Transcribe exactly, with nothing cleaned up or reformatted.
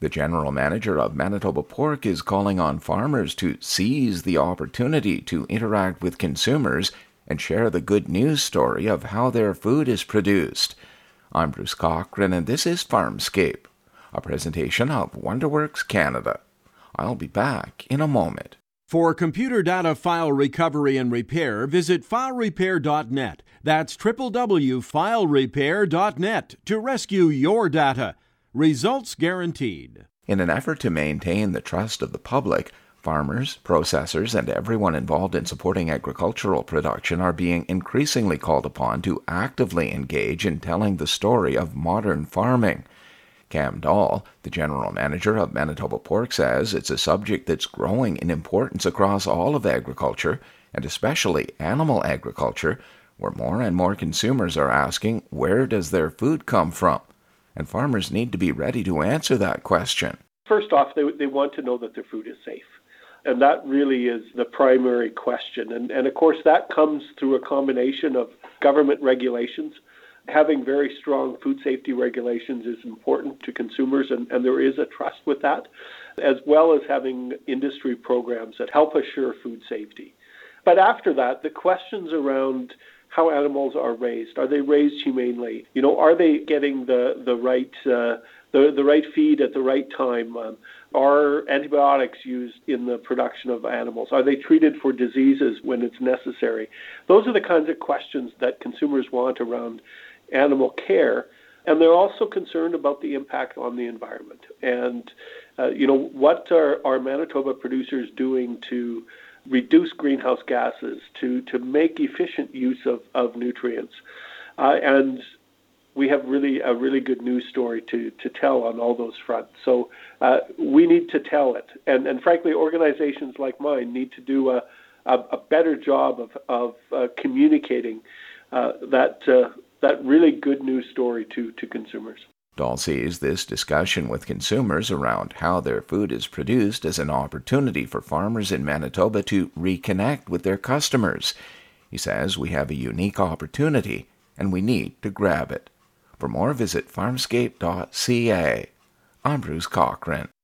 The general manager of Manitoba Pork is calling on farmers to seize the opportunity to interact with consumers and share the good news story of how their food is produced. I'm Bruce Cochran, and this is Farmscape, a presentation of WonderWorks Canada. I'll be back in a moment. For computer data file recovery and repair, visit file repair dot net. That's w w w dot file repair dot net to rescue your data. Results guaranteed. In an effort to maintain the trust of the public, farmers, processors, and everyone involved in supporting agricultural production are being increasingly called upon to actively engage in telling the story of modern farming. Cam Dahl, the general manager of Manitoba Pork, says it's a subject that's growing in importance across all of agriculture, and especially animal agriculture, where more and more consumers are asking, where does their food come from? And farmers need to be ready to answer that question. First off, they, they want to know that their food is safe. And that really is the primary question. And, and of course, that comes through a combination of government regulations. Having very strong food safety regulations is important to consumers, and, and there is a trust with that, as well as having industry programs that help assure food safety. But after that, the questions around how animals are raised. Are they raised humanely? You know, are they getting the the right uh, the the right feed at the right time? Um, are antibiotics used in the production of animals? Are they treated for diseases when it's necessary? Those are the kinds of questions that consumers want around animal care, and they're also concerned about the impact on the environment. And uh, you know, what are our Manitoba producers doing to reduce greenhouse gases, to, to make efficient use of, of nutrients. Uh, and we have really a really good news story to, to tell on all those fronts. So uh, we need to tell it. And, and frankly, organizations like mine need to do a, a, a better job of, of uh, communicating uh, that, uh, that really good news story to, to consumers. Dahl sees this discussion with consumers around how their food is produced as an opportunity for farmers in Manitoba to reconnect with their customers. He says we have a unique opportunity and we need to grab it. For more, visit farmscape dot c a. I'm Bruce Cochran.